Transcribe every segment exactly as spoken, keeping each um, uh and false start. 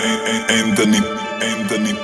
Энтони, Энтони.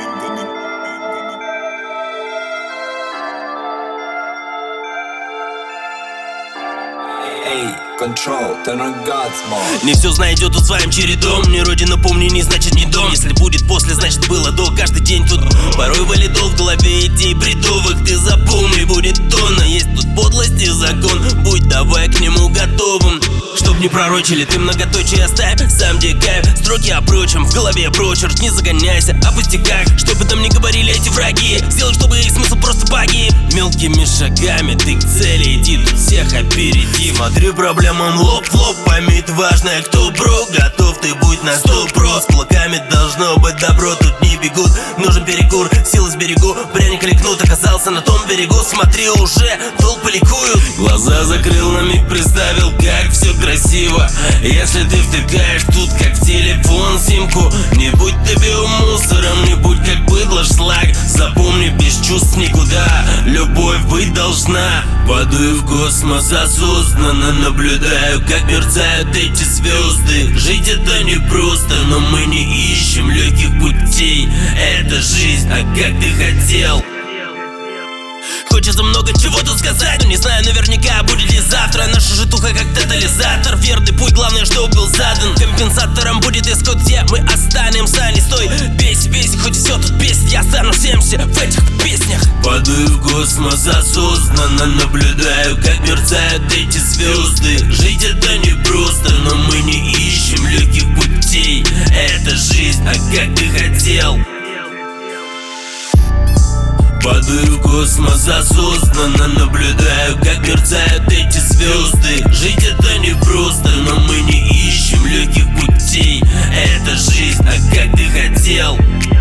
Control, turn on God's mode. Не все знает идет тут своим чередом. Не родина, помни, не значит не дом. Если будет после, значит было до. Каждый день тут порой валидол в голове идей бредовых. Ты запомни, будет тонна. Есть тут подлость и закон. Будь давай к нему готовым. Чтоб не пророчили, ты многоточие оставь. Сам где кайф, строки о прочем. В голове прочерк, не загоняйся о пустяках. Что бы там ни говорили эти враги, сделай, чтобы их смысл просто погиб. Мелкими шагами ты к цели иди, тут всех опереди. Смотри проблемам лоб в лоб, пойми, это важное, кто бро. Готов ты будь на сто про. С кулаками должно быть добро, тут не бегут. Нужен перекур, силы сберегу. Пряник или кнут, оказался на том берегу. Смотри, уже толпы ликуют. Глаза закрыл, на миг представил, как все красиво. Если ты втыкаешь тут, как в телефон, симку, не будь ты биомусором, не будь как быдло шлак. Запомни, без чувств никуда любовь быть должна. Падаю в космос осознанно, наблюдаю, как мерцают эти звезды. Жить это непросто, но мы не ищем легких путей. Это жизнь, а как ты хотел. Хочется много чего тут сказать, но не знаю наверняка, будет ли завтра. Наша житуха как тотализатор. Верный путь, главное, что был задан. Компенсатором будет исход, где мы останемся. Не стой, бейся, бейся, хоть все тут бесит. Я останусь всемся в этих песнях. Падаю в космос осознанно, наблюдаю, как мерцают эти звезды. Жить это непросто, но мы не ищем легких путей. Это жизнь, а как ты хотел. Падаю в космос осознанно, наблюдаю, как мерцают эти звезды. Жить это непросто, но мы не ищем легких путей. Это жизнь, а как ты хотел.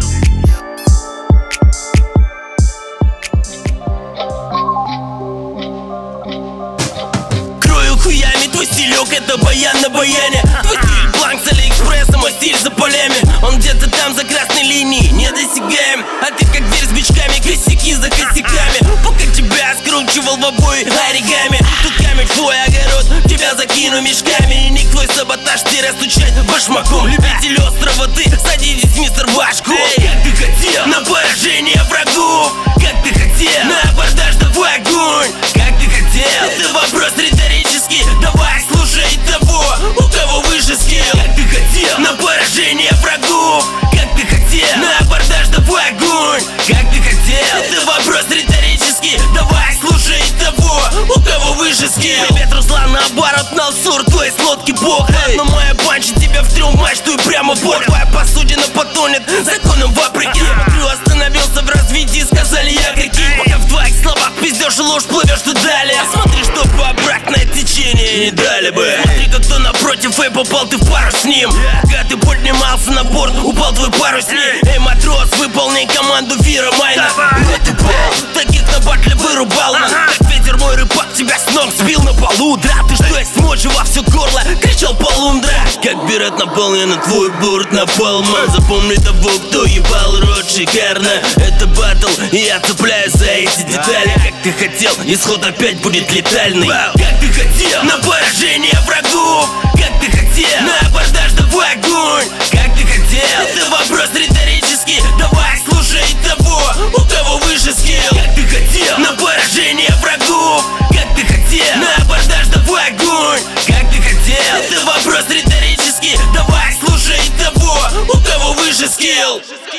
Крою хуями, твой стилек это баян на баяне. Твой стиль бланк с Алиэкспресса, мой стиль за полями. Он где-то там за красной линией, недосягаем. А ты как дверь с бичками, косяки за косяками. Пока тебя скручивал в обои оригами. Тут камень твой огород, тебя закину мешками. И ник твой саботаж, ты растучать башмаком. Любитель острова, ты садитесь, мистер Башку. Эй, как ты хотел, на поражение врагов. Как ты хотел, на абордаж давай огонь. Как ты хотел, это вопрос риторический. Давай слушай того, у кого выше скилл. Как ты хотел, на поражение врагов. Как ты хотел, на абордаж давай огонь. Как ты хотел, это вопрос риторический. Давай слушай того, у кого выше скилл. Привет, Руслан, наоборот, Налсур, твой с лодки бог. Но моя панча тебя в трюм мачту и прямо в бок. Твоя посудина потонет законом вопреки. Смотрю, остановился в развитии, сказали якорьки. Пока в твоих словах пиздешь и ложь, плывешь ты далее. Смотри, чтобы обратное течение не дали бы. Смотри, как кто напротив, эй, попал ты в пару с ним. Когда ты поднимался на борт, упал твой парусник. Эй, матрос, выполняй команду Вира Майна. Вот и пол, таких на батле вырубал. Как ветер мой рыбак тебя с ног сбил на полу. Да, ты что есть мочи во все горло, кричал полундра. Как берет наполнен твой борт напалмом. Запомни того, кто ебал рот шикарно. Это батл, и я цепляюсь за эти детали. Как ты хотел, исход опять будет летальный. Как ты хотел, на поражение врагов. Как ты хотел, на абордаж давай огонь. Как ты хотел, это вопрос риторический. Давай слушай того, у кого выше скилл. Как ты хотел, на поражение врагов. Как ты хотел, на абордаж давай огонь. Как ты хотел, это вопрос риторический. Давай слушай того, у кого выше скилл.